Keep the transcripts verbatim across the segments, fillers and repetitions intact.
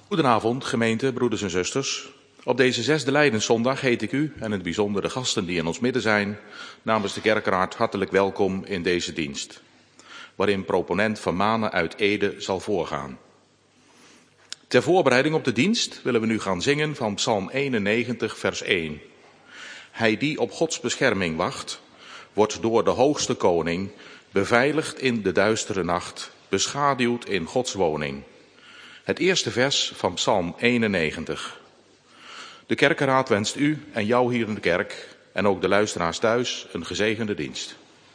Goedenavond, gemeente, broeders en zusters. Op deze zesde Lijdenszondag heet ik u en in het bijzonder de gasten die in ons midden zijn, namens de kerkraad hartelijk welkom in deze dienst, waarin proponent Van Manen uit Ede zal voorgaan. Ter voorbereiding op de dienst willen we nu gaan zingen van Psalm eenennegentig, vers één. Hij die op Gods bescherming wacht, wordt door de hoogste koning beveiligd in de duistere nacht, beschaduwd in Gods woning. Het eerste vers van Psalm eenennegentig. De kerkenraad wenst u en jou hier in de kerk en ook de luisteraars thuis een gezegende dienst.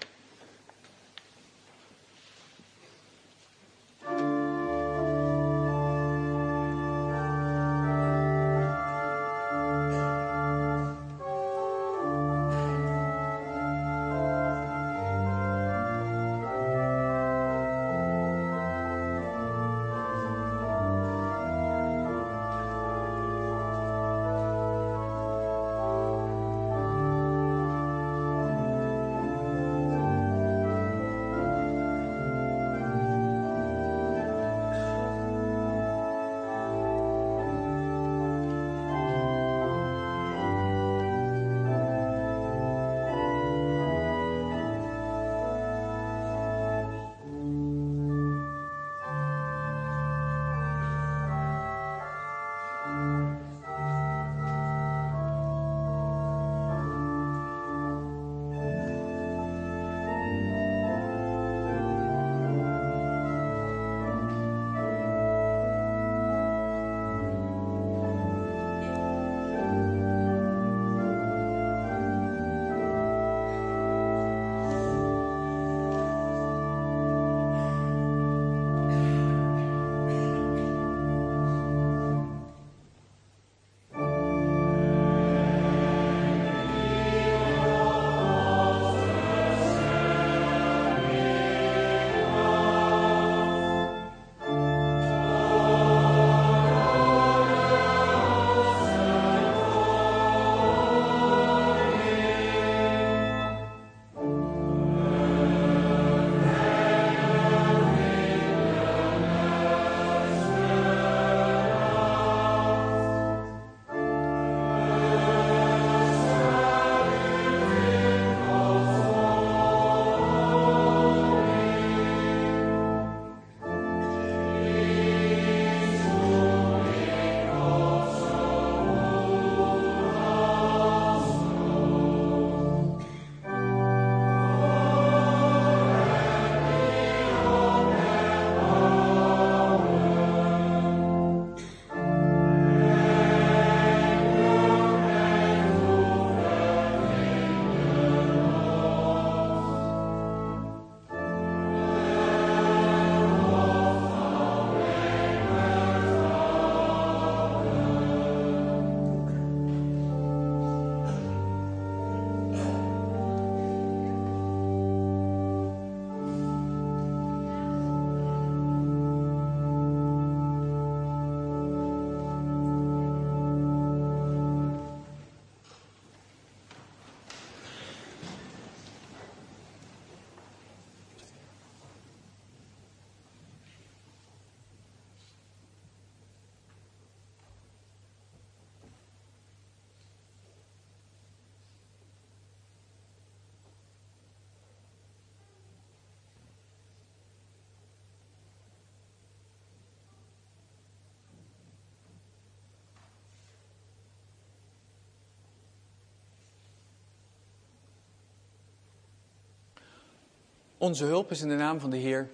Onze hulp is in de naam van de Heer,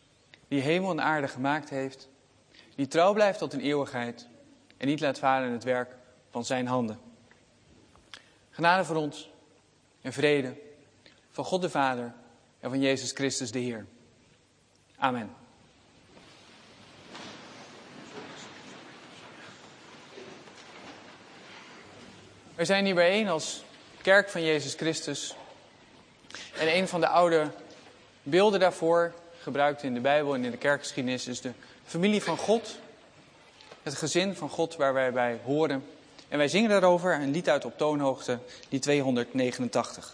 die hemel en aarde gemaakt heeft, die trouw blijft tot in eeuwigheid en niet laat varen het werk van zijn handen. Genade voor ons en vrede van God de Vader en van Jezus Christus de Heer. Amen. We zijn hier bijeen als kerk van Jezus Christus. En een van de oude beelden daarvoor, gebruikt in de Bijbel en in de kerkgeschiedenis, is de familie van God. Het gezin van God waar wij bij horen. En wij zingen daarover een lied uit op toonhoogte, die tweehonderdnegenentachtig.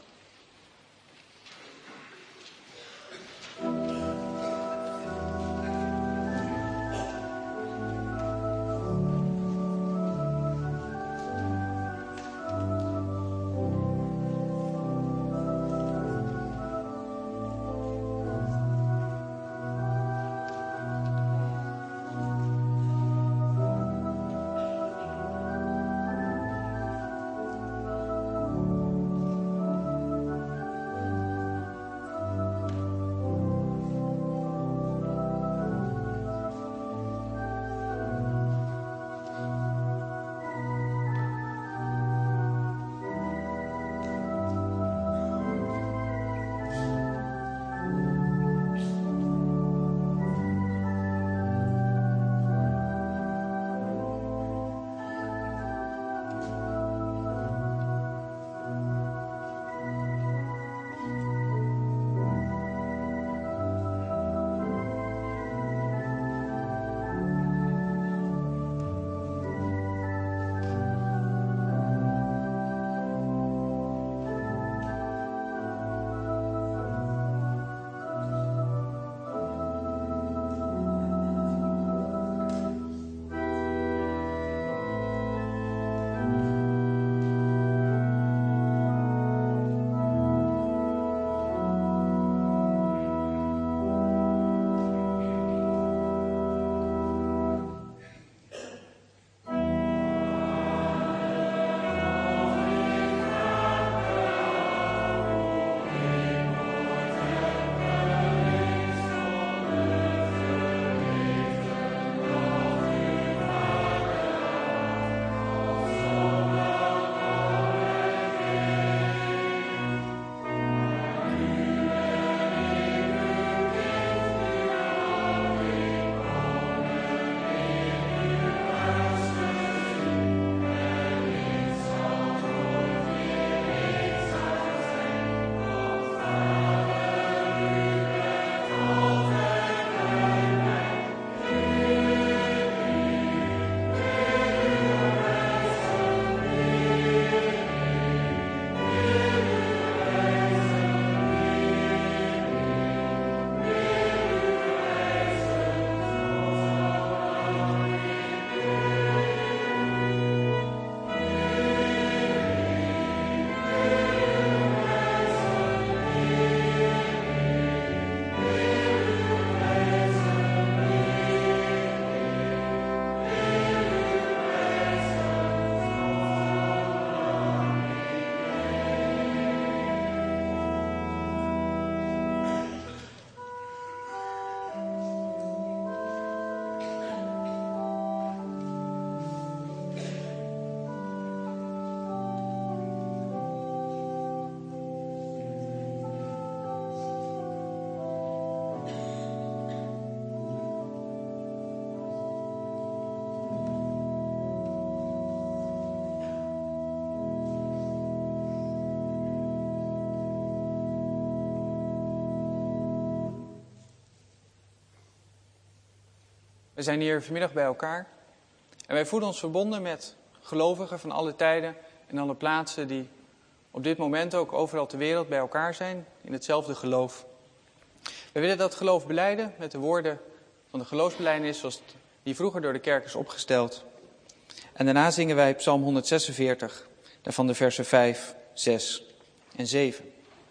We zijn hier vanmiddag bij elkaar en wij voelen ons verbonden met gelovigen van alle tijden en alle plaatsen die op dit moment ook overal ter wereld bij elkaar zijn in hetzelfde geloof. We willen dat geloof belijden met de woorden van de geloofsbelijdenis zoals die vroeger door de kerk is opgesteld. En daarna zingen wij Psalm honderdzesenveertig, daarvan de versen vijf, zes en zeven.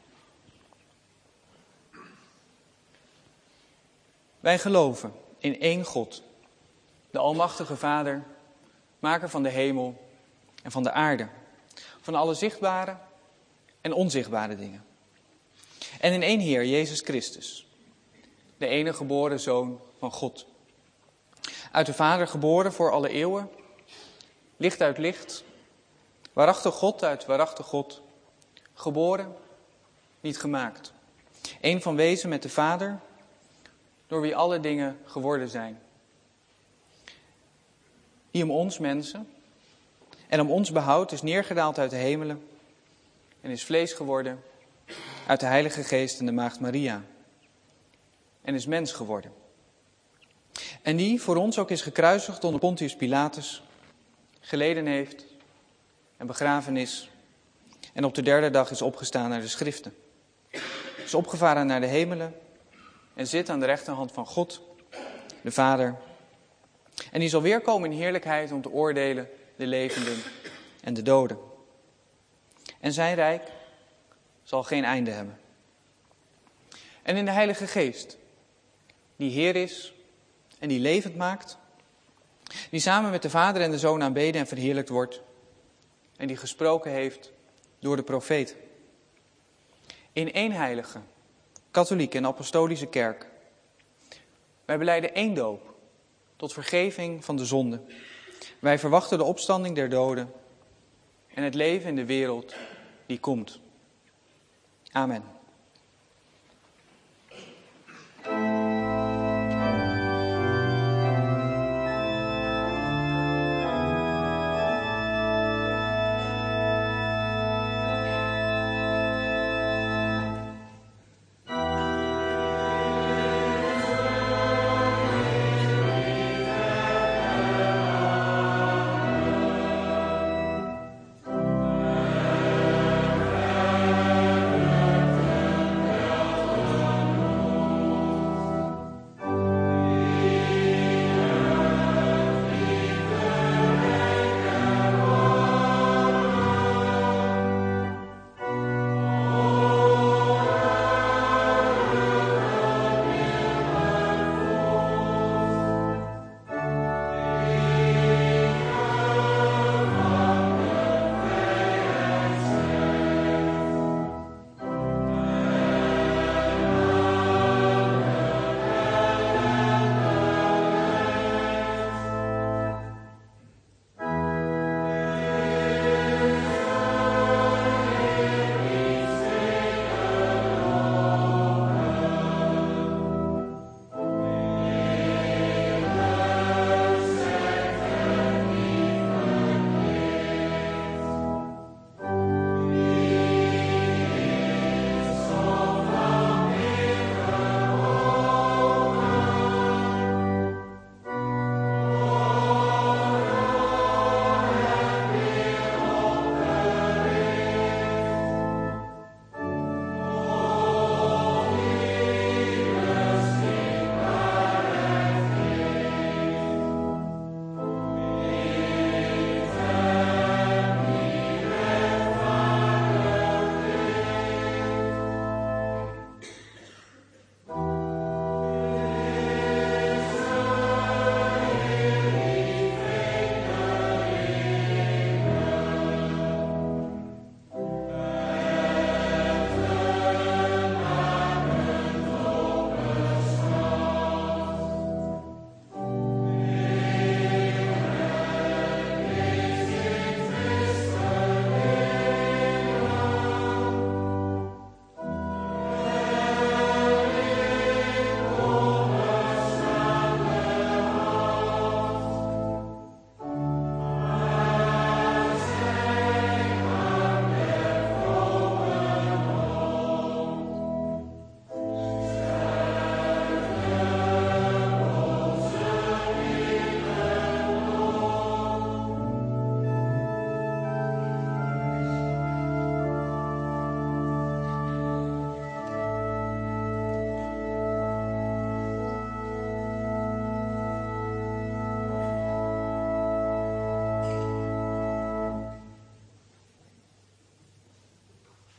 Wij geloven in één God, de Almachtige Vader, maker van de hemel en van de aarde, van alle zichtbare en onzichtbare dingen. En in één Heer, Jezus Christus, de enige geboren Zoon van God. Uit de Vader geboren voor alle eeuwen, licht uit licht, waarachtig God uit waarachtig God, geboren, niet gemaakt. Eén van wezen met de Vader, door wie alle dingen geworden zijn. Die om ons mensen en om ons behoud is neergedaald uit de hemelen en is vlees geworden uit de Heilige Geest en de Maagd Maria en is mens geworden. En die voor ons ook is gekruisigd onder Pontius Pilatus, geleden heeft en begraven is en op de derde dag is opgestaan naar de schriften. Is opgevaren naar de hemelen en zit aan de rechterhand van God, de Vader. En die zal weer komen in heerlijkheid om te oordelen de levenden en de doden. En zijn rijk zal geen einde hebben. En in de Heilige Geest, die Heer is en die levend maakt, die samen met de Vader en de Zoon aanbeden en verheerlijkt wordt, en die gesproken heeft door de profeet. In één heilige, katholieke en apostolische kerk. Wij belijden één doop, tot vergeving van de zonde. Wij verwachten de opstanding der doden en het leven in de wereld die komt. Amen.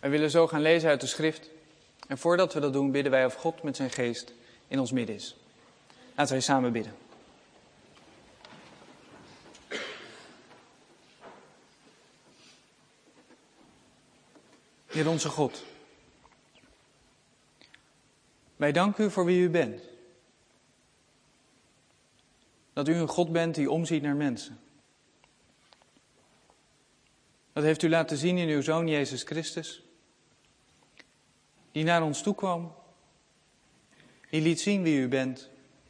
Wij willen zo gaan lezen uit de schrift. En voordat we dat doen, bidden wij of God met zijn geest in ons midden is. Laten wij samen bidden. Heer onze God, wij danken u voor wie u bent. Dat u een God bent die omziet naar mensen. Dat heeft u laten zien in uw Zoon Jezus Christus, die naar ons toe kwam, die liet zien wie u bent.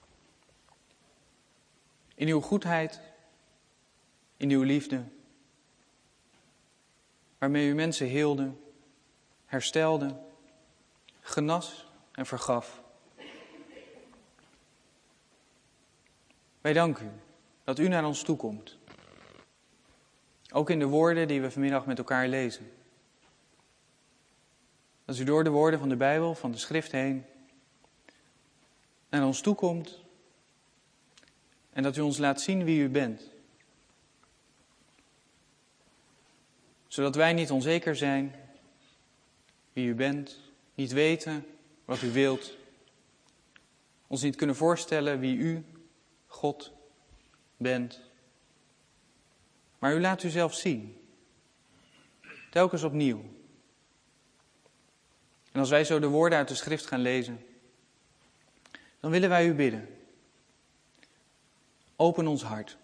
In uw goedheid, in uw liefde, waarmee u mensen heelde, herstelde, genas en vergaf. Wij danken u dat u naar ons toe komt. Ook in de woorden die we vanmiddag met elkaar lezen. Dat u door de woorden van de Bijbel, van de schrift heen, naar ons toe komt. En dat u ons laat zien wie u bent. Zodat wij niet onzeker zijn wie u bent, niet weten wat u wilt. Ons niet kunnen voorstellen wie u, God, bent. Maar u laat u zelf zien. Telkens opnieuw. En als wij zo de woorden uit de schrift gaan lezen, dan willen wij u bidden. Open ons hart.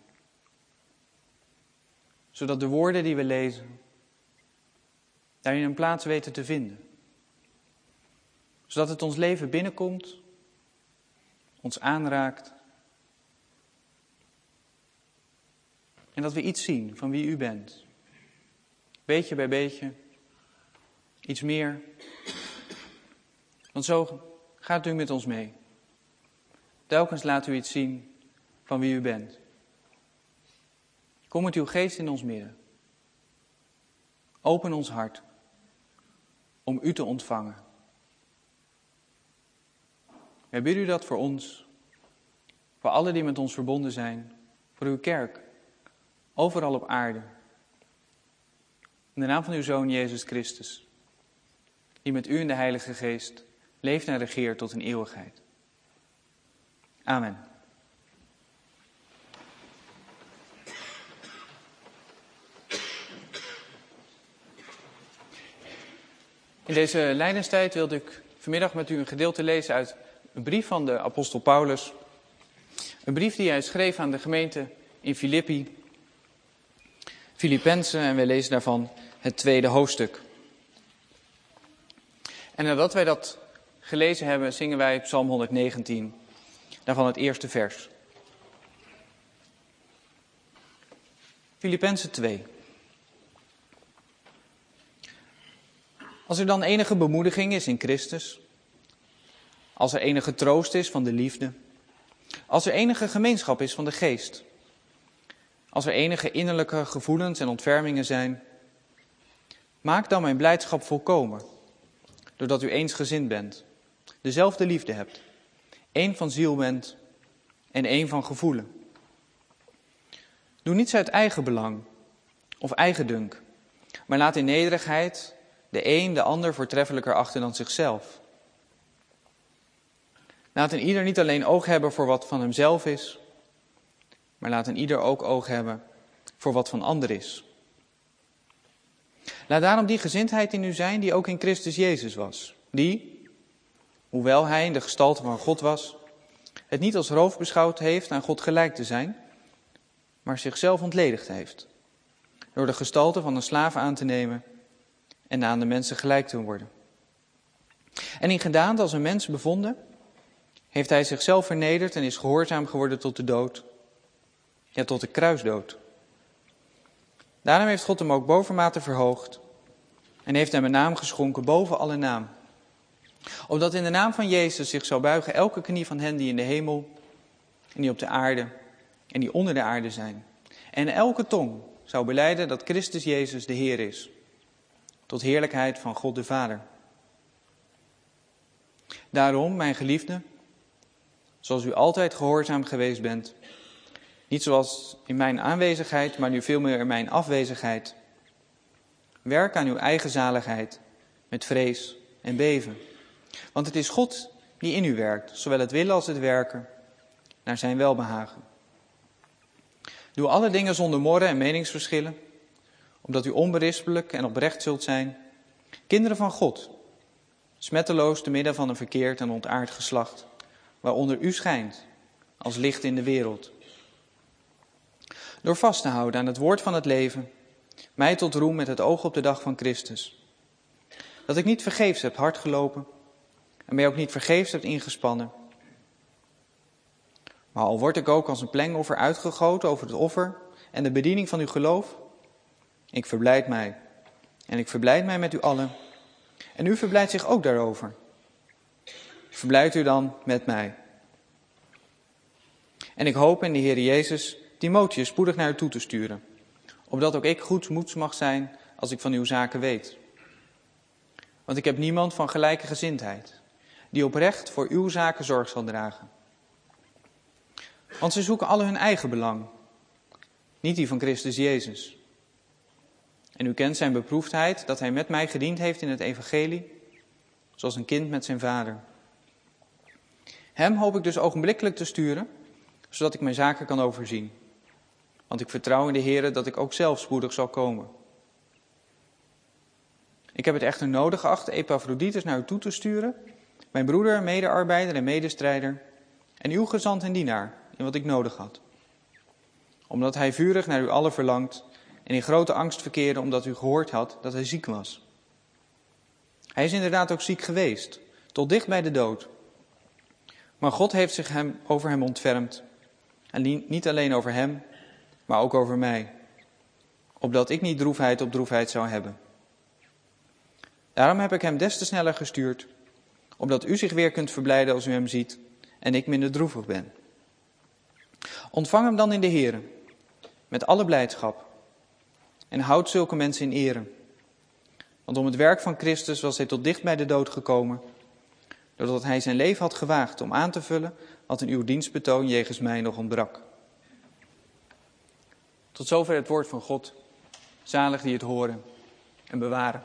Zodat de woorden die we lezen, daarin een plaats weten te vinden. Zodat het ons leven binnenkomt, ons aanraakt. En dat we iets zien van wie u bent. Beetje bij beetje. Iets meer. Want zo gaat u met ons mee. Telkens laat u iets zien van wie u bent. Kom met uw geest in ons midden. Open ons hart om u te ontvangen. Wij bidden u dat voor ons, voor allen die met ons verbonden zijn, voor uw kerk, overal op aarde. In de naam van uw Zoon Jezus Christus, die met u in de Heilige Geest leeft en regeert tot in eeuwigheid. Amen. In deze lijdenstijd wilde ik vanmiddag met u een gedeelte lezen uit een brief van de apostel Paulus. Een brief die hij schreef aan de gemeente in Filippi, Filippenzen, en wij lezen daarvan het tweede hoofdstuk. En nadat wij dat gelezen hebben, zingen wij Psalm honderdnegentien, daarvan het eerste vers. Filippenzen twee. Als er dan enige bemoediging is in Christus, als er enige troost is van de liefde, als er enige gemeenschap is van de geest, als er enige innerlijke gevoelens en ontfermingen zijn, maak dan mijn blijdschap volkomen, doordat u eensgezind bent, dezelfde liefde hebt, één van ziel bent en één van gevoelen. Doe niets uit eigen belang of eigendunk, maar laat in nederigheid de een de ander voortreffelijker achten dan zichzelf. Laat een ieder niet alleen oog hebben voor wat van hemzelf is, maar laat een ieder ook oog hebben voor wat van ander is. Laat daarom die gezindheid in u zijn die ook in Christus Jezus was. Die, hoewel hij in de gestalte van God was, het niet als roof beschouwd heeft aan God gelijk te zijn, maar zichzelf ontledigd heeft, door de gestalte van een slaaf aan te nemen en aan de mensen gelijk te worden. En in gedaante als een mens bevonden, heeft hij zichzelf vernederd en is gehoorzaam geworden tot de dood, ja, tot de kruisdood. Daarom heeft God hem ook bovenmate verhoogd en heeft hem een naam geschonken boven alle naam. Opdat in de naam van Jezus zich zou buigen elke knie van hen die in de hemel en die op de aarde en die onder de aarde zijn. En elke tong zou belijden dat Christus Jezus de Heer is, tot heerlijkheid van God de Vader. Daarom, mijn geliefden, zoals u altijd gehoorzaam geweest bent, niet zoals in mijn aanwezigheid, maar nu veel meer in mijn afwezigheid, werk aan uw eigen zaligheid met vrees en beven. Want het is God die in u werkt, zowel het willen als het werken, naar zijn welbehagen. Doe alle dingen zonder morren en meningsverschillen, opdat u onberispelijk en oprecht zult zijn, kinderen van God, smetteloos te midden van een verkeerd en ontaard geslacht, waaronder u schijnt, als licht in de wereld. Door vast te houden aan het woord van het leven, mij tot roem met het oog op de dag van Christus. Dat ik niet vergeefs heb hard gelopen en mij ook niet vergeefs heb ingespannen. Maar al word ik ook als een plengoffer uitgegoten over het offer en de bediening van uw geloof, ik verblijd mij en ik verblijd mij met u allen en u verblijdt zich ook daarover. Verblijdt u dan met mij. En ik hoop in de Heer Jezus Timotheus spoedig naar u toe te sturen, opdat ook ik goedsmoeds mag zijn als ik van uw zaken weet. Want ik heb niemand van gelijke gezindheid, die oprecht voor uw zaken zorg zal dragen. Want ze zoeken alle hun eigen belang, niet die van Christus Jezus. En u kent zijn beproefdheid, dat hij met mij gediend heeft in het evangelie, zoals een kind met zijn vader. Hem hoop ik dus ogenblikkelijk te sturen, zodat ik mijn zaken kan overzien. Want ik vertrouw in de Heere dat ik ook zelf spoedig zal komen. Ik heb het echter nodig geacht Epaphroditus naar u toe te sturen, mijn broeder, medearbeider en medestrijder, en uw gezant en dienaar, in wat ik nodig had. Omdat hij vurig naar u allen verlangt en in grote angst verkeerde omdat u gehoord had dat hij ziek was. Hij is inderdaad ook ziek geweest, tot dicht bij de dood. Maar God heeft zich hem, over hem ontfermd. En niet alleen over hem, maar ook over mij. Opdat ik niet droefheid op droefheid zou hebben. Daarom heb ik hem des te sneller gestuurd, opdat u zich weer kunt verblijden als u hem ziet en ik minder droevig ben. Ontvang hem dan in de Heere, met alle blijdschap. En houd zulke mensen in ere. Want om het werk van Christus was hij tot dicht bij de dood gekomen, doordat hij zijn leven had gewaagd om aan te vullen wat in uw dienstbetoon jegens mij nog ontbrak. Tot zover het woord van God, zalig die het horen en bewaren.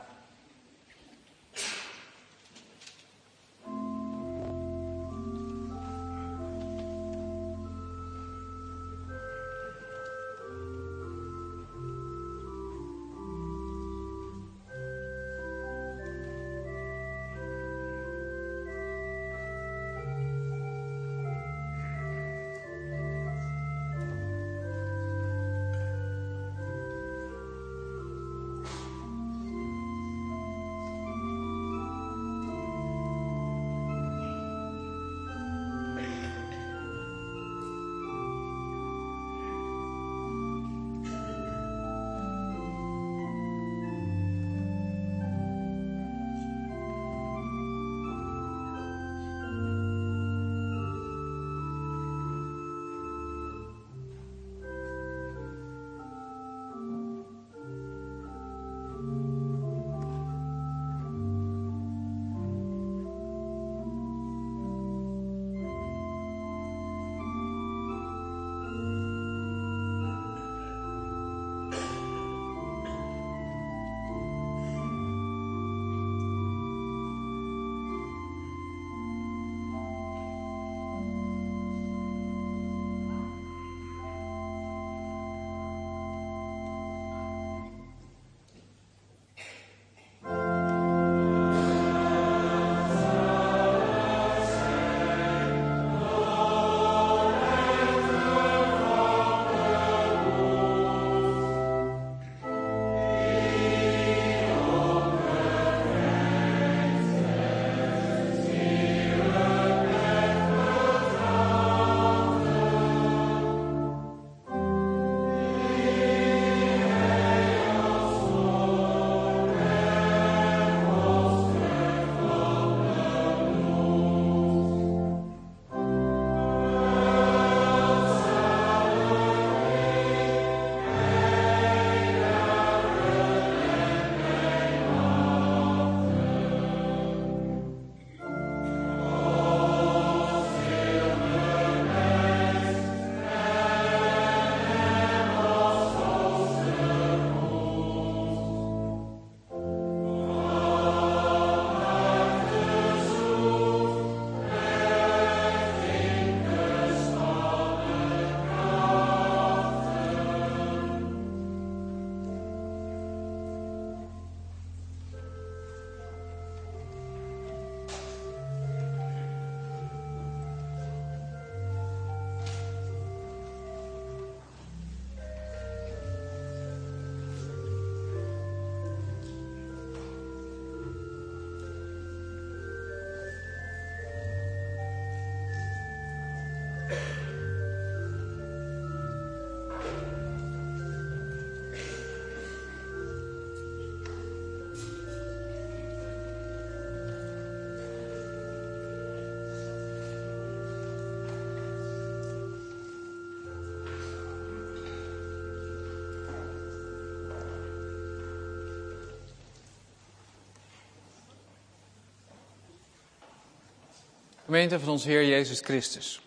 Gemeente van onze Heer Jezus Christus.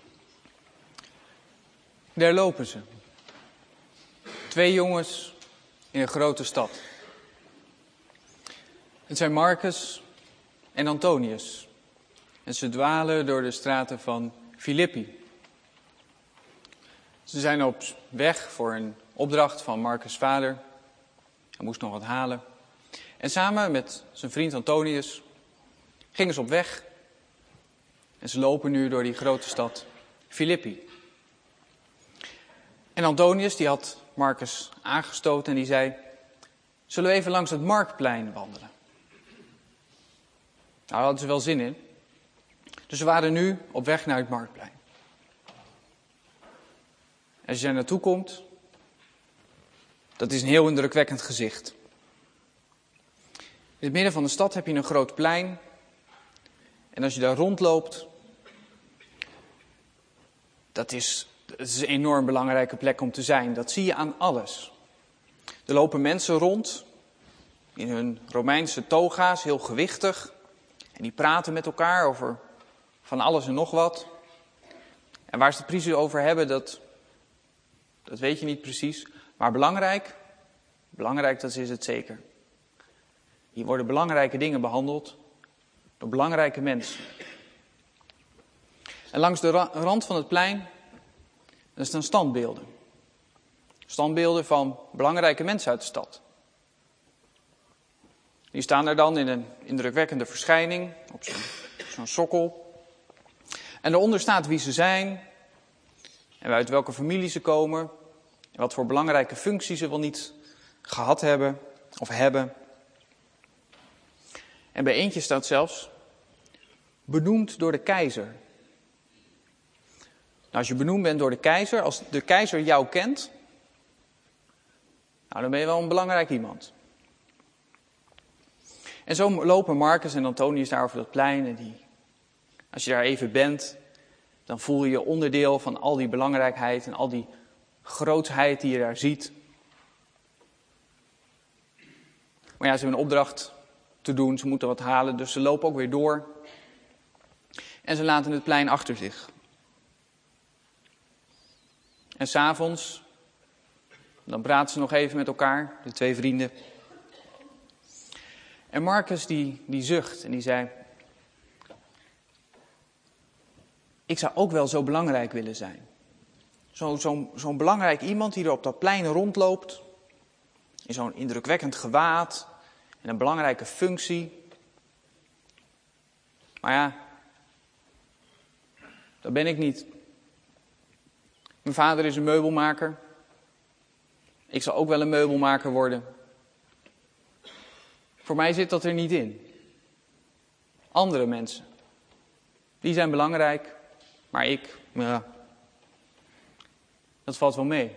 Daar lopen ze. Twee jongens in een grote stad. Het zijn Marcus en Antonius. En ze dwalen door de straten van Filippi. Ze zijn op weg voor een opdracht van Marcus' vader. Hij moest nog wat halen. En samen met zijn vriend Antonius gingen ze op weg. En ze lopen nu door die grote stad Filippi. En Antonius die had Marcus aangestoten en die zei: zullen we even langs het Marktplein wandelen? Nou, daar hadden ze wel zin in. Dus ze waren nu op weg naar het Marktplein. En als je daar naartoe komt, dat is een heel indrukwekkend gezicht. In het midden van de stad heb je een groot plein. En als je daar rondloopt, dat is, dat is een enorm belangrijke plek om te zijn. Dat zie je aan alles. Er lopen mensen rond in hun Romeinse toga's, heel gewichtig. En die praten met elkaar over van alles en nog wat. En waar ze het precies over hebben, dat, dat weet je niet precies. Maar belangrijk, belangrijk dat is het zeker. Hier worden belangrijke dingen behandeld door belangrijke mensen. En langs de ra- rand van het plein er staan standbeelden. Standbeelden van belangrijke mensen uit de stad. Die staan er dan in een indrukwekkende verschijning op zo'n, zo'n sokkel. En daaronder staat wie ze zijn en uit welke familie ze komen en wat voor belangrijke functies ze wel niet gehad hebben of hebben. En bij eentje staat zelfs benoemd door de keizer. Nou, als je benoemd bent door de keizer, als de keizer jou kent, nou, dan ben je wel een belangrijk iemand. En zo lopen Marcus en Antonius daar over dat plein. En die, als je daar even bent, dan voel je je onderdeel van al die belangrijkheid en al die grootsheid die je daar ziet. Maar ja, ze hebben een opdracht te doen, ze moeten wat halen, dus ze lopen ook weer door. En ze laten het plein achter zich. En 's avonds, dan praten ze nog even met elkaar, de twee vrienden. En Marcus die, die zucht en die zei: ik zou ook wel zo belangrijk willen zijn. Zo, zo, zo'n belangrijk iemand die er op dat plein rondloopt. In zo'n indrukwekkend gewaad. En een belangrijke functie. Maar ja, dat ben ik niet. Mijn vader is een meubelmaker. Ik zal ook wel een meubelmaker worden. Voor mij zit dat er niet in. Andere mensen, die zijn belangrijk, maar ik, ja, dat valt wel mee.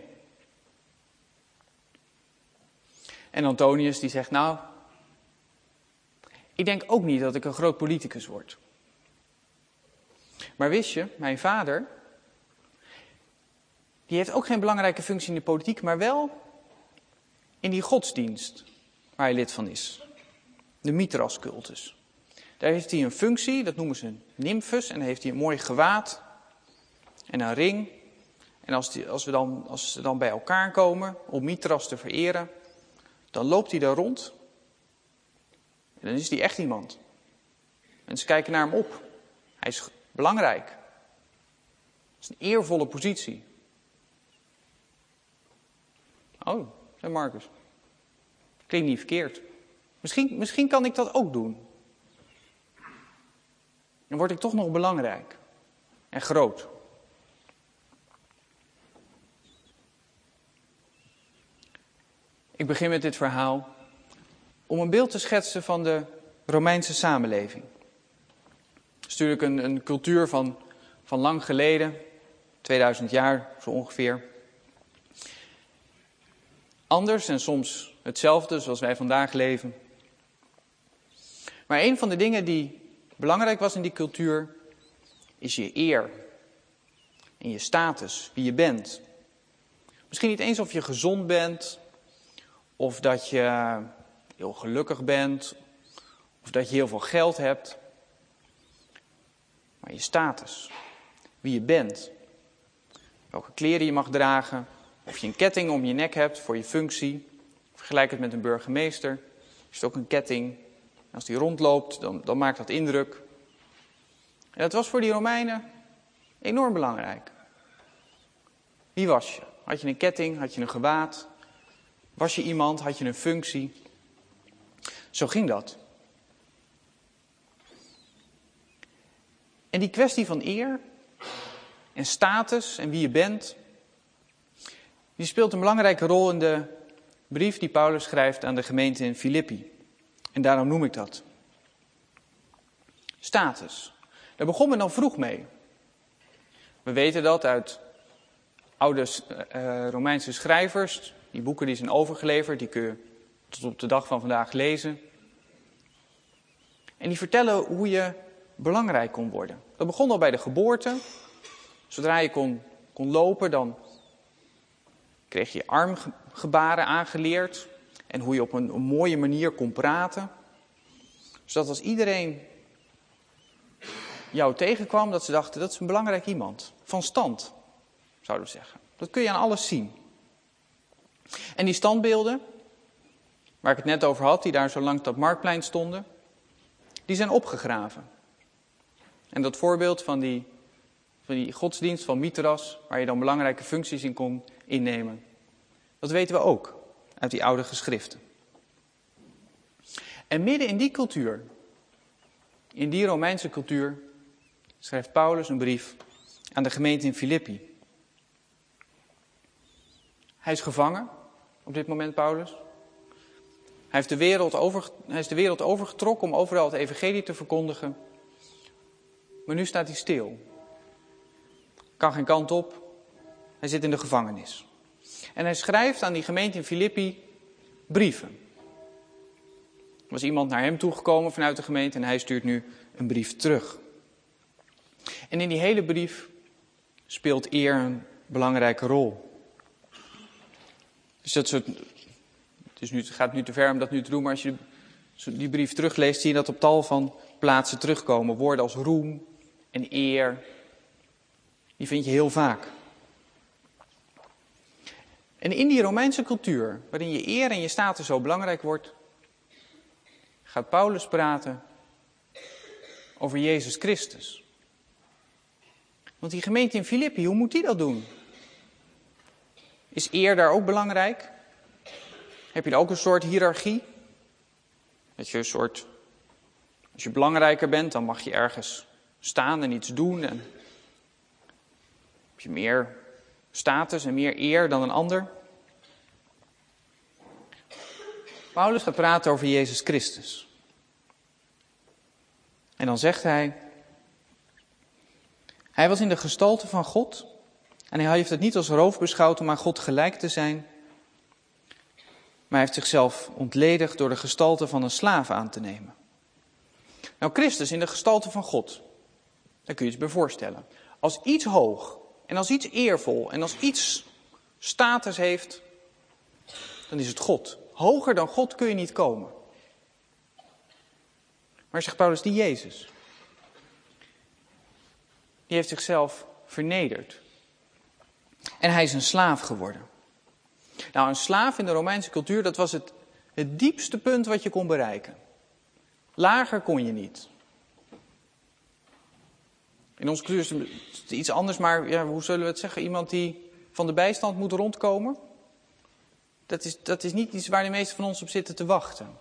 En Antonius die zegt: nou, ik denk ook niet dat ik een groot politicus word. Maar wist je, mijn vader, die heeft ook geen belangrijke functie in de politiek, maar wel in die godsdienst waar hij lid van is. De Mithras-cultus. Daar heeft hij een functie, dat noemen ze een nymfus, en dan heeft hij een mooi gewaad en een ring. En als, die, als, we dan, als ze dan bij elkaar komen om Mithras te vereren, dan loopt hij daar rond. En dan is hij echt iemand. Mensen kijken naar hem op. Hij is belangrijk. Het is een eervolle positie. Oh, zei Marcus. Klinkt niet verkeerd. Misschien, misschien kan ik dat ook doen. Dan word ik toch nog belangrijk. En groot. Ik begin met dit verhaal om een beeld te schetsen van de Romeinse samenleving. Het is natuurlijk een, een cultuur van, van lang geleden, tweeduizend jaar zo ongeveer. Anders en soms hetzelfde zoals wij vandaag leven. Maar een van de dingen die belangrijk was in die cultuur is je eer en je status, wie je bent. Misschien niet eens of je gezond bent, of dat je heel gelukkig bent, of dat je heel veel geld hebt. maar je status. Wie je bent. Welke kleren je mag dragen. Of je een ketting om je nek hebt voor je functie. Vergelijk het met een burgemeester. Is het ook een ketting. Als die rondloopt, dan, dan maakt dat indruk. En dat was voor die Romeinen enorm belangrijk. Wie was je? Had je een ketting? Had je een gewaad? Was je iemand? Had je een functie? Zo ging dat. En die kwestie van eer en status en wie je bent, die speelt een belangrijke rol in de brief die Paulus schrijft aan de gemeente in Filippi. En daarom noem ik dat. Status. Daar begon men al vroeg mee. We weten dat uit oude uh, Romeinse schrijvers. Die boeken die zijn overgeleverd, die kun je tot op de dag van vandaag lezen. En die vertellen hoe je belangrijk kon worden. Dat begon al bij de geboorte. Zodra je kon, kon lopen, dan kreeg je armgebaren aangeleerd. En hoe je op een, een mooie manier kon praten. Zodat als iedereen jou tegenkwam, dat ze dachten, dat is een belangrijk iemand. Van stand, zouden we zeggen. Dat kun je aan alles zien. En die standbeelden, waar ik het net over had, die daar zo langs dat marktplein stonden, die zijn opgegraven. En dat voorbeeld van die, van die godsdienst van Mithras, waar je dan belangrijke functies in kon innemen, dat weten we ook uit die oude geschriften. En midden in die cultuur, in die Romeinse cultuur, schrijft Paulus een brief aan de gemeente in Filippi. Hij is gevangen op dit moment, Paulus. Hij, heeft de wereld over, hij is de wereld overgetrokken om overal het evangelie te verkondigen. Maar nu staat hij stil. Kan geen kant op. Hij zit in de gevangenis. En hij schrijft aan die gemeente in Filippi brieven. Er was iemand naar hem toegekomen vanuit de gemeente en hij stuurt nu een brief terug. En in die hele brief speelt eer een belangrijke rol. Dus dat soort, het, is nu, het gaat nu te ver om dat nu te doen, maar als je die brief terugleest, zie je dat op tal van plaatsen terugkomen. Woorden als roem en eer, die vind je heel vaak. En in die Romeinse cultuur, waarin je eer en je status zo belangrijk wordt, gaat Paulus praten over Jezus Christus. Want die gemeente in Filippi, hoe moet die dat doen? Is eer daar ook belangrijk? Heb je daar ook een soort hiërarchie? Dat je een soort, als je belangrijker bent, dan mag je ergens staan en iets doen. En heb je meer status en meer eer dan een ander? Paulus gaat praten over Jezus Christus. En dan zegt hij, hij was in de gestalte van God en hij heeft het niet als roof beschouwd om aan God gelijk te zijn, maar hij heeft zichzelf ontledigd door de gestalte van een slaaf aan te nemen. Nou, Christus in de gestalte van God, daar kun je je bij voorstellen. Als iets hoog en als iets eervol en als iets status heeft, dan is het God. Hoger dan God kun je niet komen. Maar zegt Paulus, die Jezus, die heeft zichzelf vernederd. En hij is een slaaf geworden. Nou, een slaaf in de Romeinse cultuur, dat was het, het diepste punt wat je kon bereiken. Lager kon je niet. In onze cultuur is het iets anders, maar ja, hoe zullen we het zeggen? Iemand die van de bijstand moet rondkomen. Dat is, dat is niet iets waar de meesten van ons op zitten te wachten.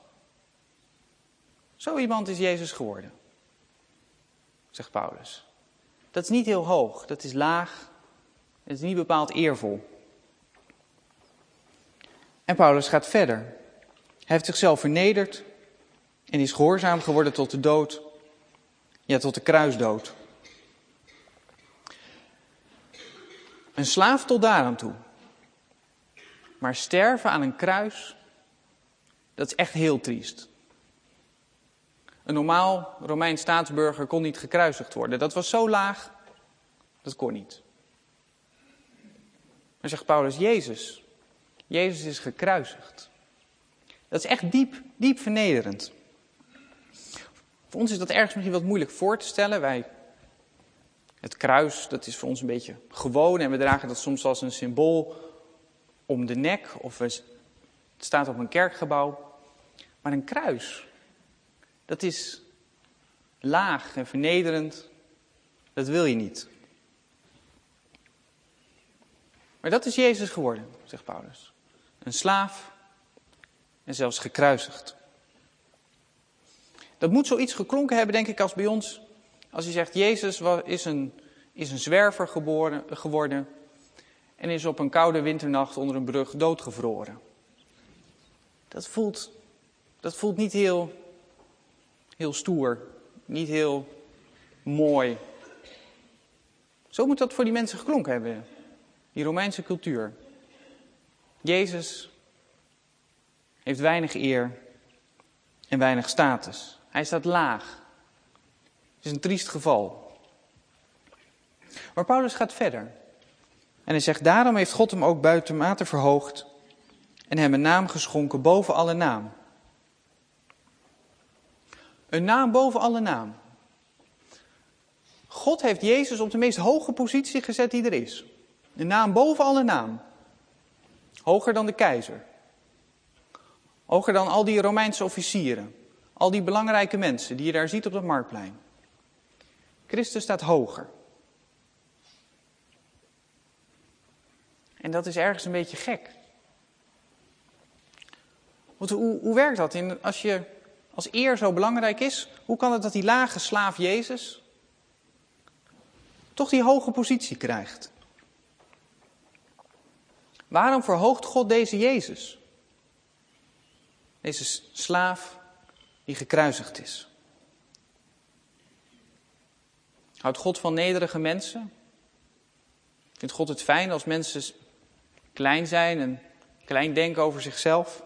Zo iemand is Jezus geworden, zegt Paulus. Dat is niet heel hoog, dat is laag, het is niet bepaald eervol. En Paulus gaat verder. Hij heeft zichzelf vernederd en is gehoorzaam geworden tot de dood. Ja, tot de kruisdood. Een slaaf tot daaraan toe. Maar sterven aan een kruis, dat is echt heel triest. Een normaal Romeins staatsburger kon niet gekruisigd worden. Dat was zo laag, dat kon niet. Maar zegt Paulus, Jezus, Jezus is gekruisigd. Dat is echt diep, diep vernederend. Voor ons is dat ergens misschien wat moeilijk voor te stellen. Wij Het kruis, dat is voor ons een beetje gewoon en we dragen dat soms als een symbool om de nek of we, het staat op een kerkgebouw. Maar een kruis, dat is laag en vernederend, dat wil je niet. Maar dat is Jezus geworden, zegt Paulus. Een slaaf en zelfs gekruisigd. Dat moet zoiets geklonken hebben, denk ik, als bij ons. Als je zegt, Jezus is een, is een zwerver geboren, geworden en is op een koude winternacht onder een brug doodgevroren. Dat voelt, dat voelt niet heel, heel stoer, niet heel mooi. Zo moet dat voor die mensen geklonken hebben, die Romeinse cultuur. Jezus heeft weinig eer en weinig status. Hij staat laag. Het is een triest geval. Maar Paulus gaat verder. En hij zegt, daarom heeft God hem ook buitenmate verhoogd en hem een naam geschonken boven alle naam. Een naam boven alle naam. God heeft Jezus op de meest hoge positie gezet die er is. Een naam boven alle naam. Hoger dan de keizer. Hoger dan al die Romeinse officieren. Al die belangrijke mensen die je daar ziet op het marktplein. Christus staat hoger. En dat is ergens een beetje gek. Want hoe, hoe werkt dat? In, als, je, als eer zo belangrijk is, hoe kan het dat die lage slaaf Jezus toch die hoge positie krijgt? Waarom verhoogt God deze Jezus? Deze slaaf die gekruisigd is. Houdt God van nederige mensen? Vindt God het fijn als mensen klein zijn en klein denken over zichzelf?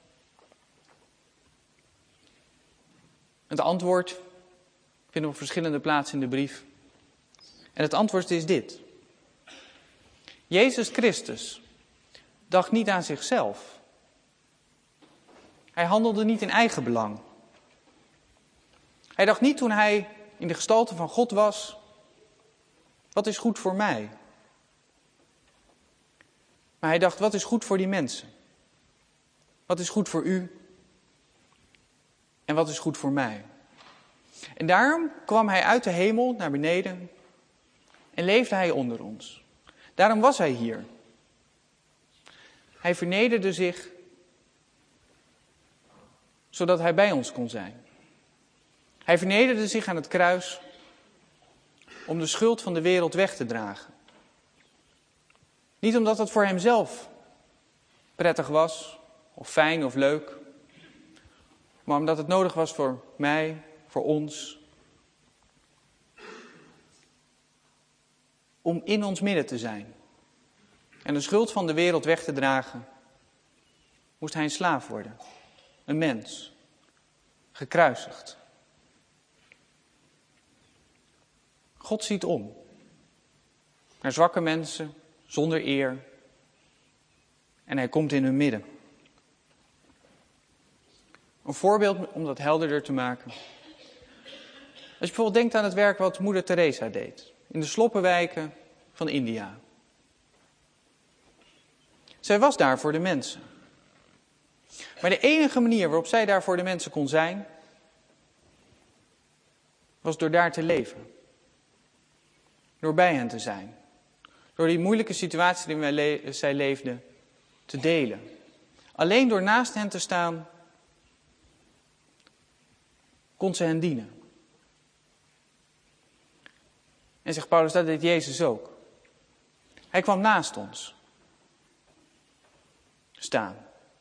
Het antwoord vinden we op verschillende plaatsen in de brief. En het antwoord is dit. Jezus Christus dacht niet aan zichzelf. Hij handelde niet in eigen belang. Hij dacht niet toen hij in de gestalte van God was, wat is goed voor mij? Maar hij dacht, wat is goed voor die mensen? Wat is goed voor u? En wat is goed voor mij? En daarom kwam hij uit de hemel naar beneden en leefde hij onder ons. Daarom was hij hier. Hij vernederde zich, zodat hij bij ons kon zijn. Hij vernederde zich aan het kruis om de schuld van de wereld weg te dragen. Niet omdat het voor hemzelf prettig was, of fijn of leuk, maar omdat het nodig was voor mij, voor ons, om in ons midden te zijn. En de schuld van de wereld weg te dragen, moest hij een slaaf worden. Een mens. Gekruisigd. God ziet om. Naar zwakke mensen, zonder eer. En hij komt in hun midden. Een voorbeeld om dat helderder te maken. Als je bijvoorbeeld denkt aan het werk wat moeder Teresa deed. In de sloppenwijken van India. Zij was daar voor de mensen. Maar de enige manier waarop zij daar voor de mensen kon zijn, was door daar te leven. Door bij hen te zijn. Door die moeilijke situatie die le- zij leefde te delen. Alleen door naast hen te staan, kon ze hen dienen. En zegt Paulus, dat deed Jezus ook. Hij kwam naast ons staan.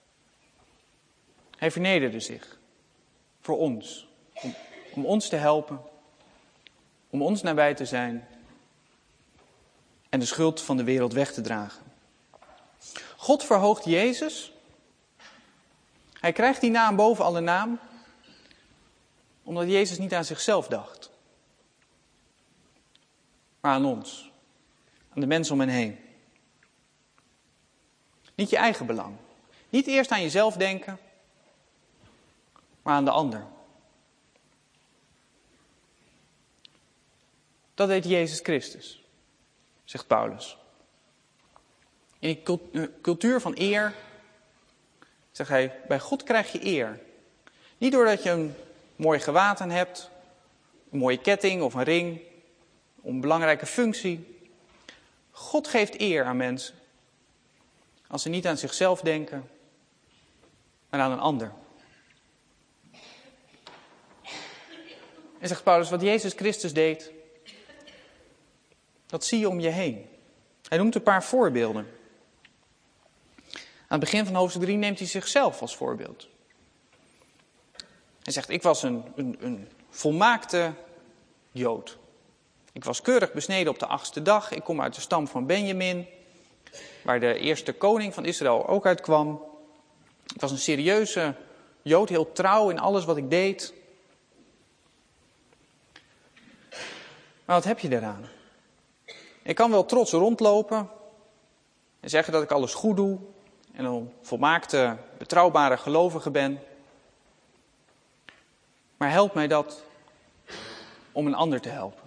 Hij vernederde zich voor ons, om, om ons te helpen, om ons nabij te zijn en de schuld van de wereld weg te dragen. God verhoogt Jezus. Hij krijgt die naam boven alle naam, omdat Jezus niet aan zichzelf dacht, maar aan ons, aan de mensen om hen heen. Niet je eigen belang. Niet eerst aan jezelf denken, maar aan de ander. Dat deed Jezus Christus, zegt Paulus. In die cultuur van eer, zegt hij, bij God krijg je eer. Niet doordat je een mooi gewaad aan hebt, een mooie ketting of een ring, een belangrijke functie. God geeft eer aan mensen als ze niet aan zichzelf denken, maar aan een ander. En zegt Paulus, wat Jezus Christus deed, dat zie je om je heen. Hij noemt een paar voorbeelden. Aan het begin van hoofdstuk drie neemt hij zichzelf als voorbeeld. Hij zegt, ik was een, een, een volmaakte Jood. Ik was keurig besneden op de achtste dag. Ik kom uit de stam van Benjamin, waar de eerste koning van Israël ook uit kwam. Ik was een serieuze Jood, heel trouw in alles wat ik deed. Maar wat heb je daaraan? Ik kan wel trots rondlopen en zeggen dat ik alles goed doe en een volmaakte, betrouwbare gelovige ben. Maar helpt mij dat om een ander te helpen?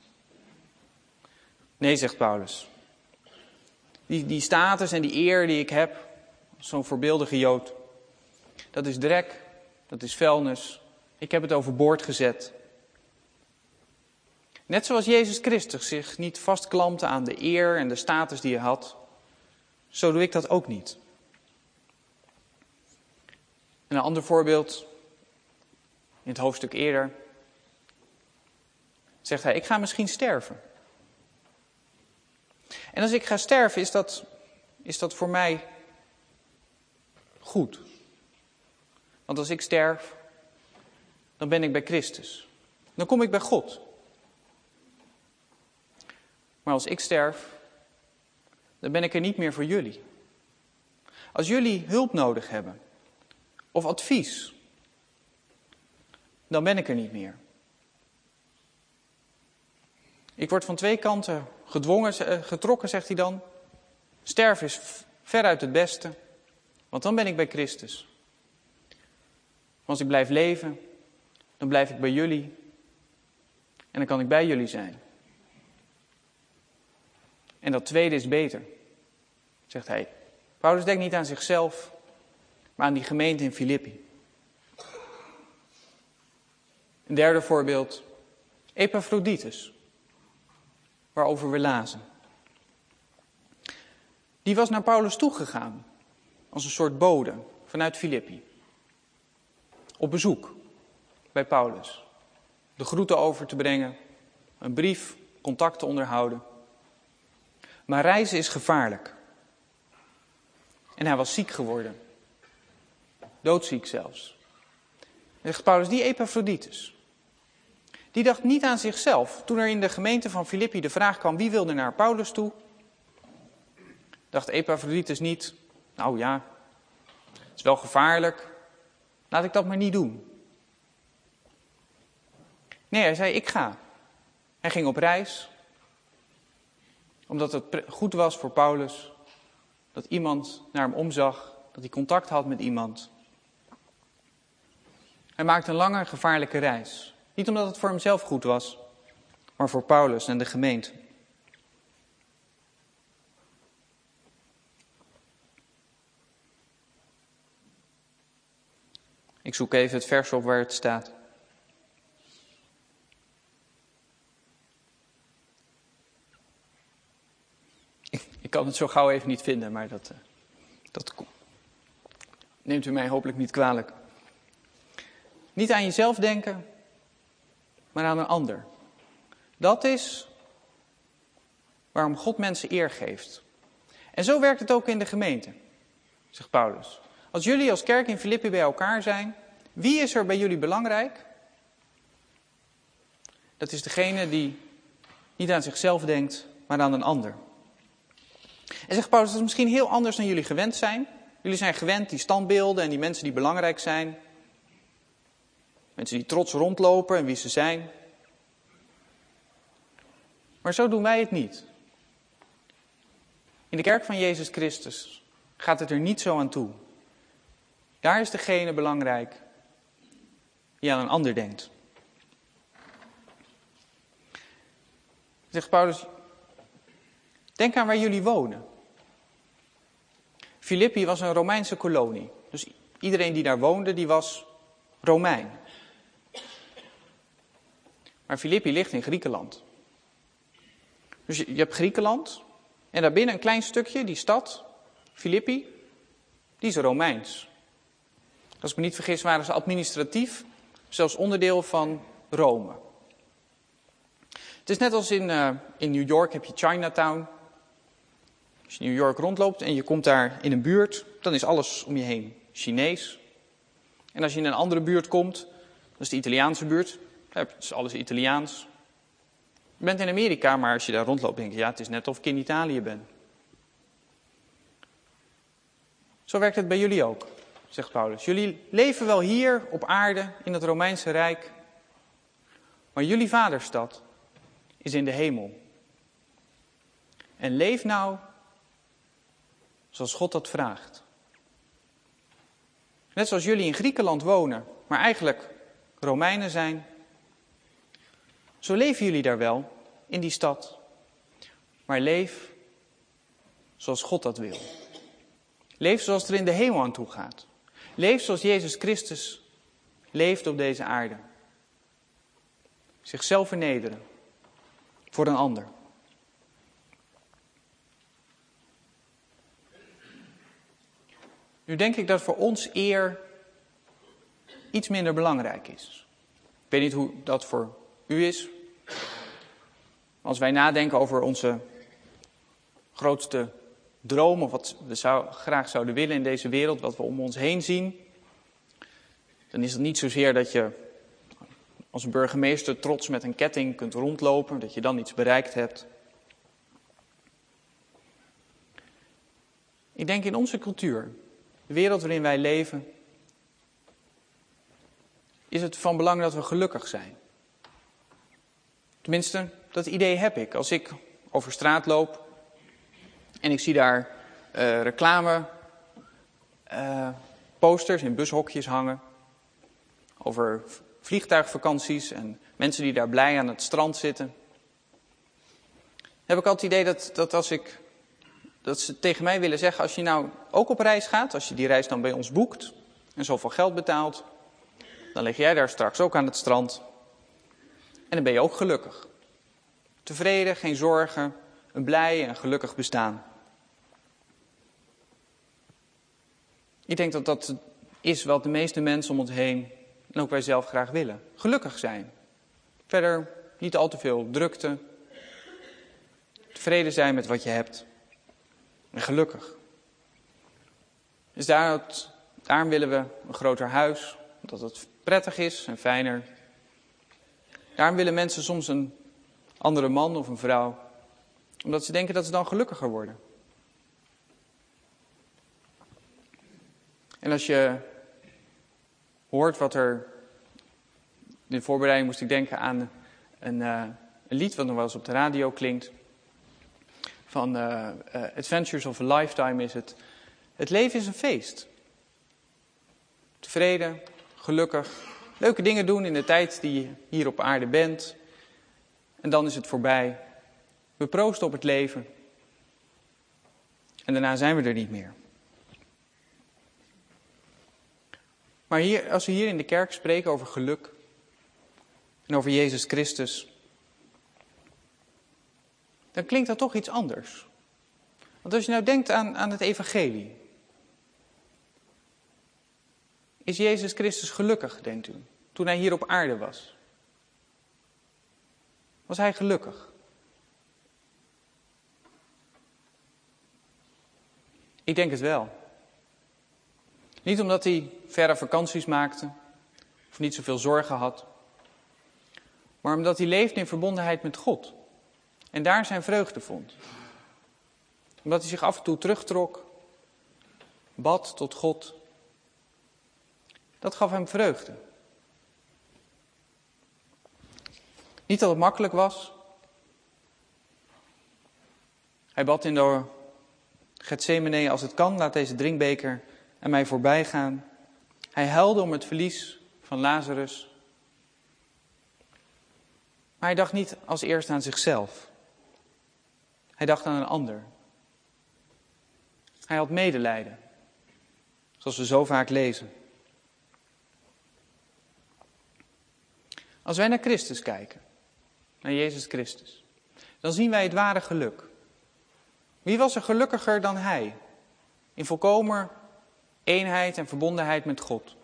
Nee, zegt Paulus. Die, die status en die eer die ik heb, zo'n voorbeeldige Jood, dat is drek, dat is vuilnis. Ik heb het overboord gezet. Net zoals Jezus Christus zich niet vastklampte aan de eer en de status die hij had, zo doe ik dat ook niet. En een ander voorbeeld, in het hoofdstuk eerder, zegt hij, ik ga misschien sterven. En als ik ga sterven, is dat, is dat voor mij goed. Want als ik sterf, dan ben ik bij Christus. Dan kom ik bij God. Maar als ik sterf, dan ben ik er niet meer voor jullie. Als jullie hulp nodig hebben, of advies, dan ben ik er niet meer. Ik word van twee kanten gedwongen, getrokken, zegt hij dan. Sterven is veruit het beste, want dan ben ik bij Christus. Maar als ik blijf leven, dan blijf ik bij jullie en dan kan ik bij jullie zijn. En dat tweede is beter, zegt hij. Paulus denkt niet aan zichzelf, maar aan die gemeente in Filippi. Een derde voorbeeld, Epaphroditus, waarover we lazen. Die was naar Paulus toegegaan, als een soort bode vanuit Filippi. Op bezoek bij Paulus. De groeten over te brengen, een brief, contact te onderhouden. Maar reizen is gevaarlijk. En hij was ziek geworden. Doodziek zelfs. En zegt Paulus, die Epaphroditus, die dacht niet aan zichzelf. Toen er in de gemeente van Filippi de vraag kwam, wie wilde naar Paulus toe? Dacht Epaphroditus niet, nou ja, het is wel gevaarlijk. Laat ik dat maar niet doen. Nee, hij zei, ik ga. Hij ging op reis. Omdat het goed was voor Paulus dat iemand naar hem omzag, dat hij contact had met iemand. Hij maakte een lange, gevaarlijke reis. Niet omdat het voor hemzelf goed was, maar voor Paulus en de gemeente. Ik zoek even het vers op waar het staat. Ik, ik kan het zo gauw even niet vinden, maar dat, uh, dat neemt u mij hopelijk niet kwalijk. Niet aan jezelf denken, maar aan een ander. Dat is waarom God mensen eer geeft. En zo werkt het ook in de gemeente, zegt Paulus. Als jullie als kerk in Filippi bij elkaar zijn, wie is er bij jullie belangrijk? Dat is degene die niet aan zichzelf denkt, maar aan een ander. En zegt Paulus, dat is misschien heel anders dan jullie gewend zijn. Jullie zijn gewend die standbeelden en die mensen die belangrijk zijn. Mensen die trots rondlopen en wie ze zijn. Maar zo doen wij het niet. In de kerk van Jezus Christus gaat het er niet zo aan toe. Daar is degene belangrijk die aan een ander denkt. Zegt Paulus, denk aan waar jullie wonen. Filippi was een Romeinse kolonie. Dus iedereen die daar woonde, die was Romein. Maar Filippi ligt in Griekenland. Dus je, je hebt Griekenland en daarbinnen een klein stukje, die stad, Filippi, die is Romeins. Als ik me niet vergis waren ze administratief zelfs onderdeel van Rome. Het is net als in, uh, in New York heb je Chinatown. Als je in New York rondloopt en je komt daar in een buurt, dan is alles om je heen Chinees. En als je in een andere buurt komt, dat is de Italiaanse buurt, dan is alles Italiaans. Je bent in Amerika, maar als je daar rondloopt, denk je, ja, het is net of ik in Italië ben. Zo werkt het bij jullie ook, zegt Paulus. Jullie leven wel hier op aarde in het Romeinse Rijk, maar jullie vaderstad is in de hemel. En leef nou zoals God dat vraagt. Net zoals jullie in Griekenland wonen, maar eigenlijk Romeinen zijn. Zo leven jullie daar wel, in die stad. Maar leef zoals God dat wil. Leef zoals het er in de hemel aan toe gaat. Leef zoals Jezus Christus leeft op deze aarde. Zichzelf vernederen. Voor een ander. Nu denk ik dat voor ons eer iets minder belangrijk is. Ik weet niet hoe dat voor u is. Als wij nadenken over onze grootste droom, of wat we zou, graag zouden willen in deze wereld, wat we om ons heen zien, dan is het niet zozeer dat je als een burgemeester trots met een ketting kunt rondlopen, dat je dan iets bereikt hebt. Ik denk in onze cultuur, de wereld waarin wij leven, is het van belang dat we gelukkig zijn. Tenminste, dat idee heb ik. Als ik over straat loop en ik zie daar uh, reclame uh, posters in bushokjes hangen over vliegtuigvakanties en mensen die daar blij aan het strand zitten, heb ik altijd het idee dat, dat als ik dat ze tegen mij willen zeggen, als je nou ook op reis gaat, als je die reis dan bij ons boekt en zoveel geld betaalt, dan lig jij daar straks ook aan het strand en dan ben je ook gelukkig. Tevreden, geen zorgen, een blij en gelukkig bestaan. Ik denk dat dat is wat de meeste mensen om ons heen en ook wij zelf graag willen. Gelukkig zijn. Verder niet al te veel drukte. Tevreden zijn met wat je hebt. En gelukkig. Dus daar, daarom willen we een groter huis. Omdat het prettig is en fijner. Daarom willen mensen soms een andere man of een vrouw. Omdat ze denken dat ze dan gelukkiger worden. En als je hoort wat er... In de voorbereiding moest ik denken aan een, uh, een lied wat nog wel eens op de radio klinkt. Van uh, uh, Adventures of a Lifetime is het. Het leven is een feest. Tevreden, gelukkig. Leuke dingen doen in de tijd die je hier op aarde bent. En dan is het voorbij. We proosten op het leven. En daarna zijn we er niet meer. Maar hier, als we hier in de kerk spreken over geluk en over Jezus Christus, dan klinkt dat toch iets anders. Want als je nou denkt aan, aan het evangelie, is Jezus Christus gelukkig, denkt u, toen hij hier op aarde was? Was hij gelukkig? Ik denk het wel. Niet omdat hij verre vakanties maakte, of niet zoveel zorgen had, maar omdat hij leefde in verbondenheid met God. En daar zijn vreugde vond. Omdat hij zich af en toe terugtrok, bad tot God. Dat gaf hem vreugde. Niet dat het makkelijk was. Hij bad in de Getsemane, als het kan, laat deze drinkbeker aan mij voorbij gaan. Hij huilde om het verlies van Lazarus. Maar hij dacht niet als eerst aan zichzelf. Hij dacht aan een ander. Hij had medelijden, zoals we zo vaak lezen. Als wij naar Christus kijken, naar Jezus Christus, dan zien wij het ware geluk. Wie was er gelukkiger dan hij? In volkomen eenheid en verbondenheid met God.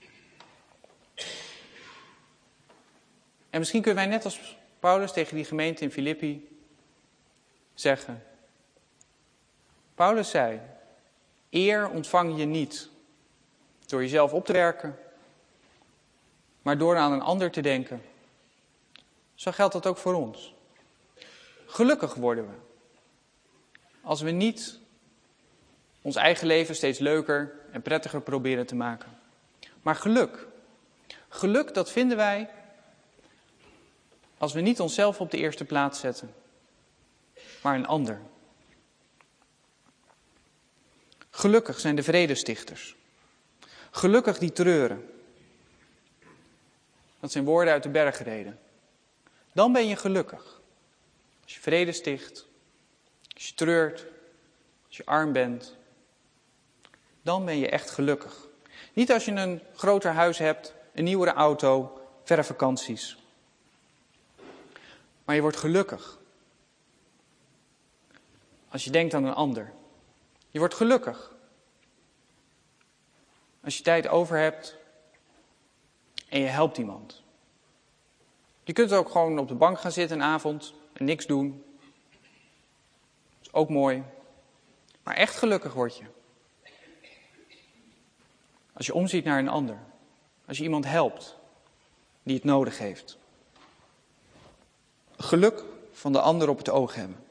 En misschien kunnen wij net als Paulus tegen die gemeente in Filippi zeggen. Paulus zei, eer ontvang je niet door jezelf op te werken, maar door aan een ander te denken. Zo geldt dat ook voor ons. Gelukkig worden we als we niet ons eigen leven steeds leuker en prettiger proberen te maken. Maar geluk, geluk dat vinden wij als we niet onszelf op de eerste plaats zetten, maar een ander. Gelukkig zijn de vredestichters. Gelukkig die treuren. Dat zijn woorden uit de bergreden. Dan ben je gelukkig. Als je vrede sticht, als je treurt, als je arm bent, dan ben je echt gelukkig. Niet als je een groter huis hebt, een nieuwere auto, verre vakanties. Maar je wordt gelukkig als je denkt aan een ander. Je wordt gelukkig als je tijd over hebt en je helpt iemand. Je kunt ook gewoon op de bank gaan zitten een avond en niks doen. Dat is ook mooi. Maar echt gelukkig word je als je omziet naar een ander. Als je iemand helpt die het nodig heeft. Geluk van de ander op het oog hebben.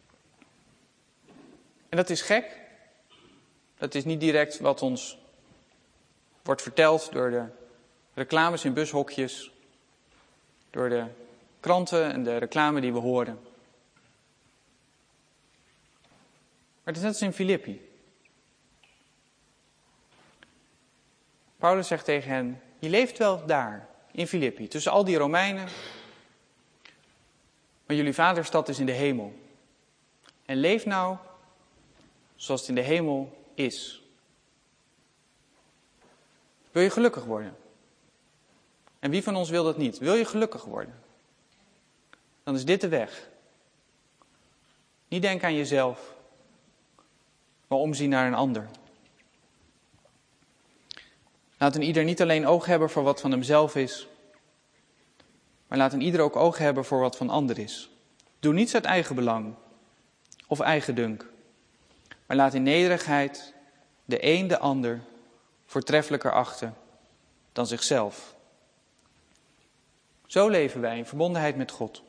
En dat is gek. Dat is niet direct wat ons wordt verteld door de reclames in bushokjes, door de kranten en de reclame die we horen. Maar het is net als in Filippi. Paulus zegt tegen hen, je leeft wel daar, in Filippi, tussen al die Romeinen, maar jullie vaderstad is in de hemel. En leef nou zoals het in de hemel is. Wil je gelukkig worden? En wie van ons wil dat niet? Wil je gelukkig worden? Dan is dit de weg. Niet denken aan jezelf, maar omzien naar een ander. Laat een ieder niet alleen oog hebben voor wat van hemzelf is, maar laat een ieder ook oog hebben voor wat van ander is. Doe niets uit eigen belang of eigendunk, maar laat in nederigheid de een de ander voortreffelijker achten dan zichzelf. Zo leven wij in verbondenheid met God.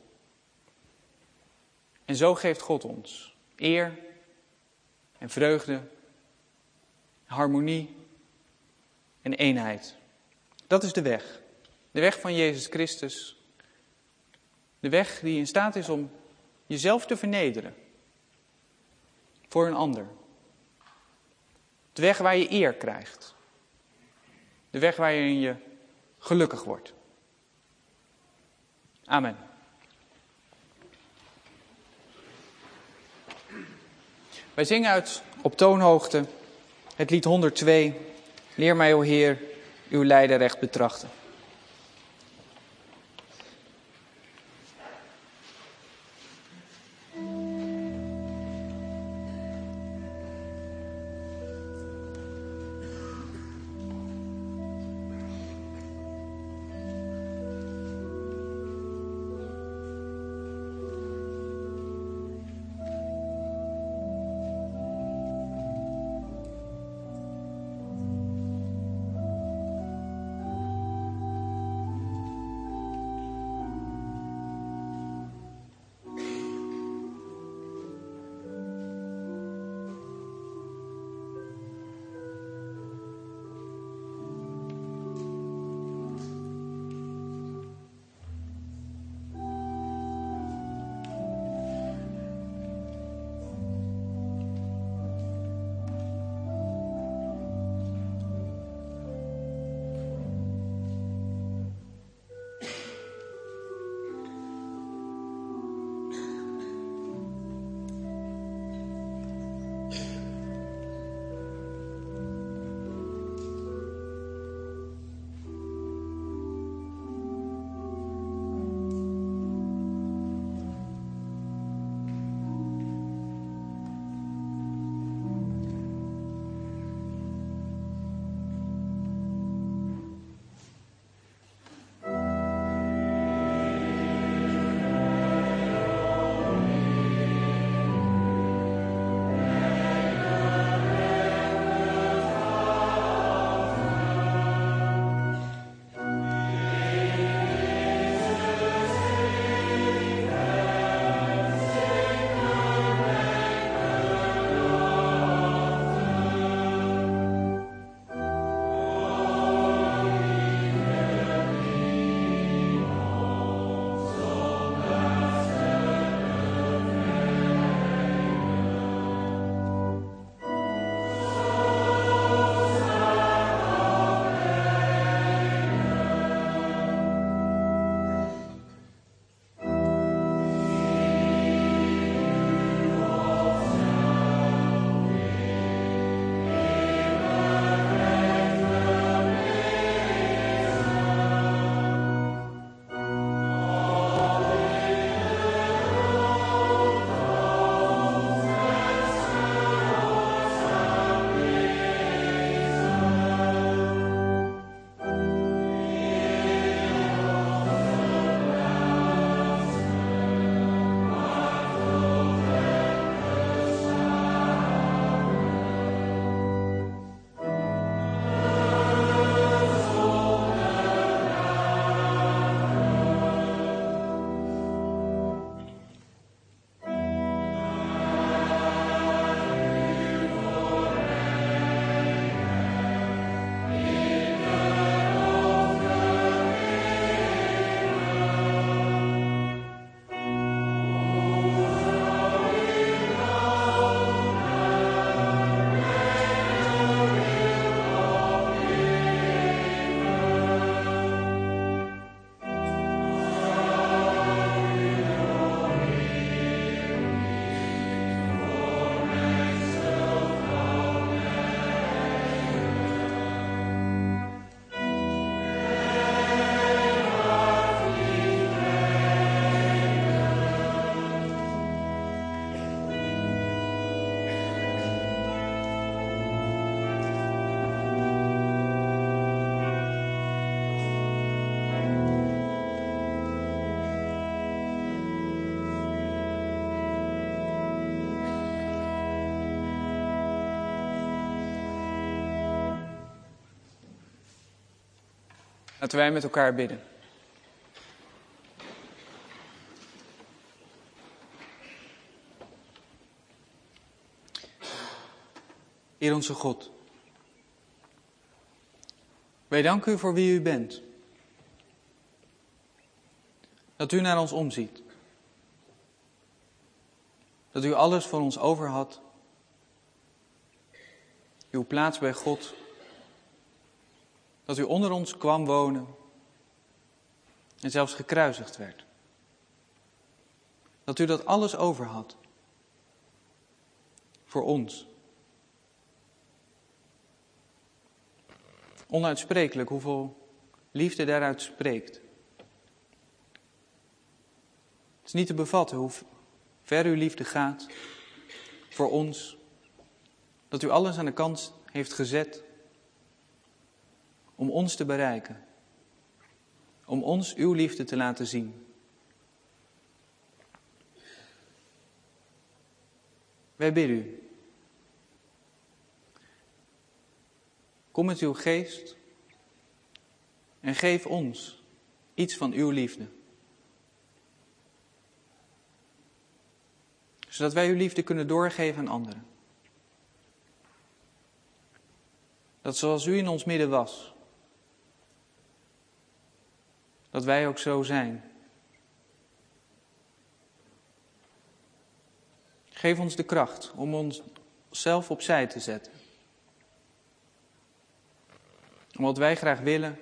En zo geeft God ons eer en vreugde, harmonie en eenheid. Dat is de weg. De weg van Jezus Christus. De weg die in staat is om jezelf te vernederen. Voor een ander. De weg waar je eer krijgt. De weg waarin je gelukkig wordt. Amen. Wij zingen uit op toonhoogte het lied honderdtwee. Leer mij, o Heer, uw lijden recht betrachten. Laten wij met elkaar bidden. Heer onze God, wij danken u voor wie u bent. Dat u naar ons omziet. Dat u alles voor ons over had. Uw plaats bij God. Dat u onder ons kwam wonen. En zelfs gekruisigd werd. Dat u dat alles over had. Voor ons. Onuitsprekelijk hoeveel liefde daaruit spreekt. Het is niet te bevatten hoe ver uw liefde gaat voor ons. Dat u alles aan de kant heeft gezet om ons te bereiken. Om ons uw liefde te laten zien. Wij bidden u. Kom met uw geest en geef ons iets van uw liefde. Zodat wij uw liefde kunnen doorgeven aan anderen. Dat zoals u in ons midden was, dat wij ook zo zijn. Geef ons de kracht om onszelf opzij te zetten. Om wat wij graag willen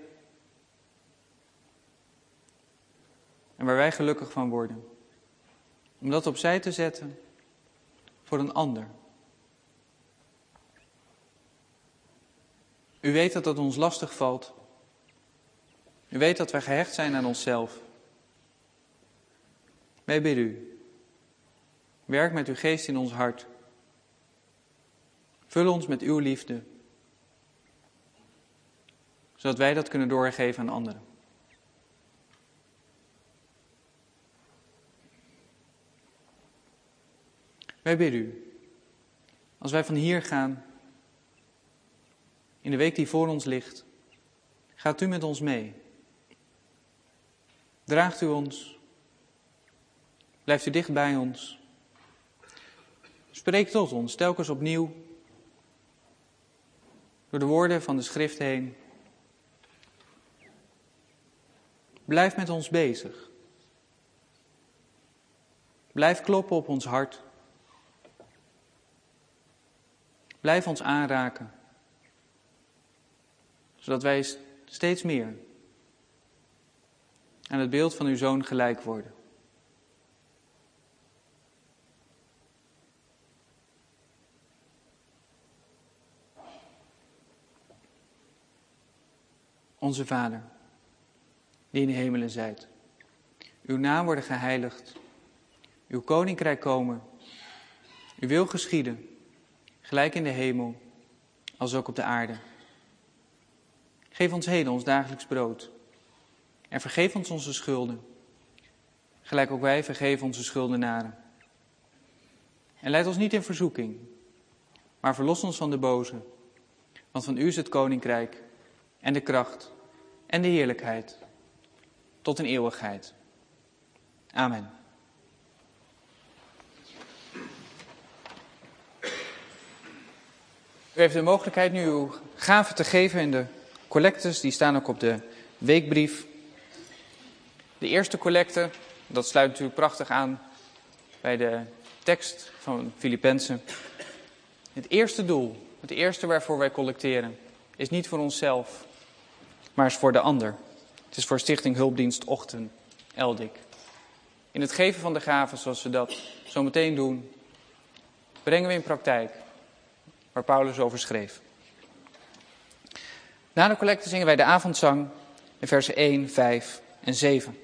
en waar wij gelukkig van worden. Om dat opzij te zetten voor een ander. U weet dat dat ons lastig valt. U weet dat wij gehecht zijn aan onszelf. Wij bidden u. Werk met uw geest in ons hart. Vul ons met uw liefde. Zodat wij dat kunnen doorgeven aan anderen. Wij bidden u. Als wij van hier gaan, in de week die voor ons ligt, gaat u met ons mee. Draagt u ons. Blijft u dicht bij ons. Spreek tot ons, telkens opnieuw. Door de woorden van de schrift heen. Blijf met ons bezig. Blijf kloppen op ons hart. Blijf ons aanraken. Zodat wij steeds meer aan het beeld van uw Zoon gelijk worden. Onze Vader, die in de hemelen zijt. Uw naam worden geheiligd. Uw koninkrijk komen. Uw wil geschieden. Gelijk in de hemel, als ook op de aarde. Geef ons heden ons dagelijks brood. En vergeef ons onze schulden. Gelijk ook wij vergeven onze schuldenaren. En leid ons niet in verzoeking, maar verlos ons van de boze. Want van u is het koninkrijk en de kracht en de heerlijkheid tot in eeuwigheid. Amen. U heeft de mogelijkheid nu uw gaven te geven in de collectes. Die staan ook op de weekbrief. De eerste collecte, dat sluit natuurlijk prachtig aan bij de tekst van Filippenzen. Het eerste doel, het eerste waarvoor wij collecteren, is niet voor onszelf, maar is voor de ander. Het is voor Stichting Hulpdienst Ochten Eldik. In het geven van de gaven, zoals we dat zo meteen doen, brengen we in praktijk waar Paulus over schreef. Na de collecte zingen wij de avondzang in versen één, vijf en zeven.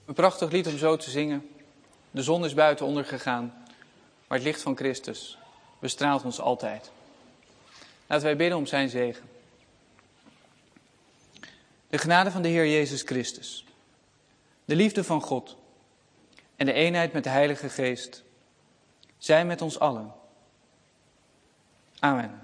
Een prachtig lied om zo te zingen. De zon is buiten ondergegaan, maar het licht van Christus bestraalt ons altijd. Laten wij bidden om zijn zegen. De genade van de Heer Jezus Christus, de liefde van God en de eenheid met de Heilige Geest zijn met ons allen. Amen.